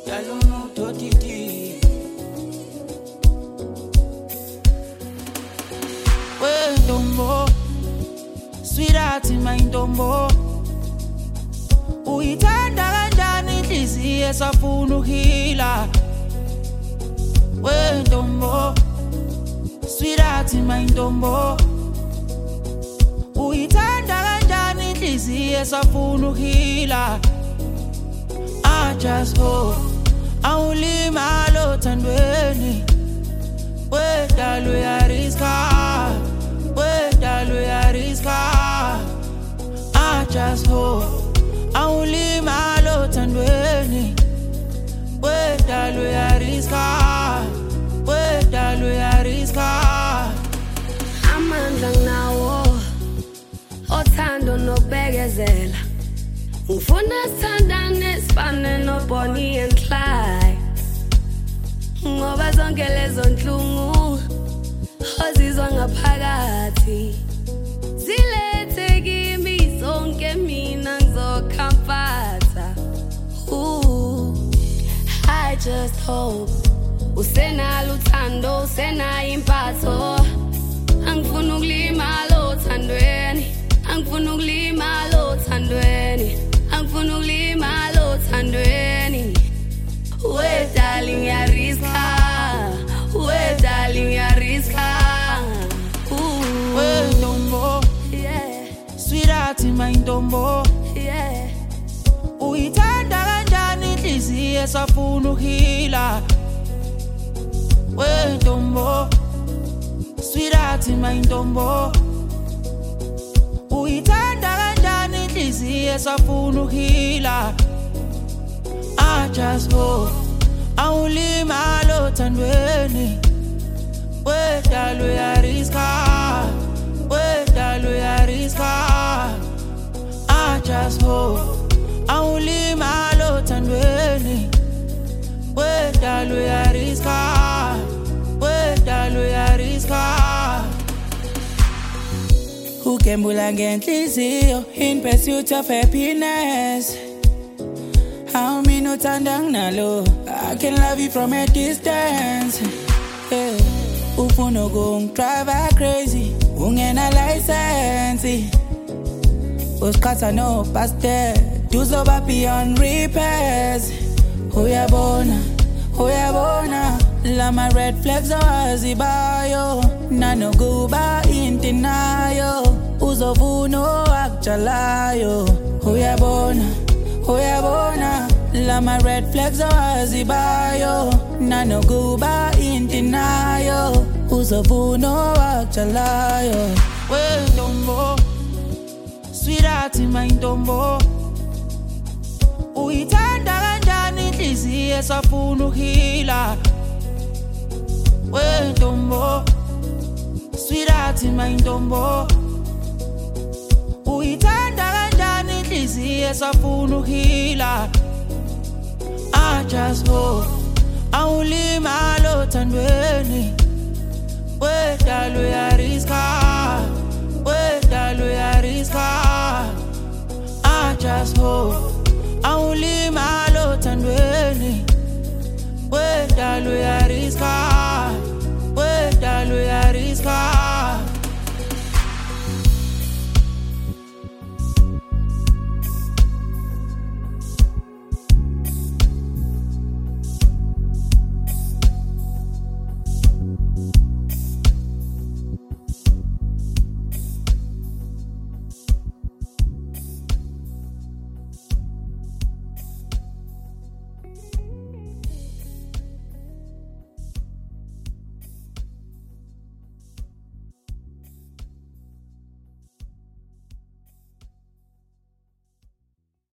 Yalunu totiti. Ntombo, sweetheart my ntombo. Uyithanda kanjani inhliziyo esafuna ukuhila? Ntombo, sweetheart my ntombo. Uyithanda kanjani inhliziyo esafuna ukuhila? I just hope awulimala othandweni. Wedalo uyariska, wedalo uyariska. I just hope awulimala othandweni. Wedalo uyariska, wedalo uyariska. Amandla nawo othando nobekezela. Ngifuna sithandane sifane no Bonnie and Clyde. Ngoba zonke lezo nhlungu ozizwa ngaphakathi zilethe kimi zonke mina ngizokhamfatha. I just hope usenalo uthando usenayo impatho. Angifuna ukulimala othandweni, angifuna ukulimala othandweni, angifuna ukulimala othandweni. We darling yariska, we darling yariska. We ntombo, Yeah, sweetheart my ntombo. yeah. Uyithanda kanjani inhliziyo esafuna ukuhila? We ntombo, sweetheart my ntombo. Uyithanda kanjani inhliziyo esafuna ukuhila? I just hope awulimala othandweni. Wedalo uyariska, wedalo uyariska. I just hope awulimala othandweni. Wedalo uyariska, wedalo uyariska. Ukembula ngenhliziyo in pursuit of happiness. How me no tandang nalo, I can love you from a distance. Yeah. Ufuna drive her crazy, ungena license. Uskata no past there, do so beyond repairs. Uyabona, uyabona, la my red flags azibayo. Nano guba intinayo, uzovuno akjalayo. Uyabona, uyabona, la my red flags azibayo. Nano guba intinayo, uzovuno akjalayo. Ntombo, sweetheart my ntombo. Uyithanda kanjani inhliziyo esafuna ukuhila? Ntombo, sweetheart my ntombo. Uyithanda kanjani inhliziyo esafuna ukuhila? I just hope awulimala othandweni. Wedalo uyariska, wedalo uyariska. I just hope awulimala othandweni. Wedalo uyariska.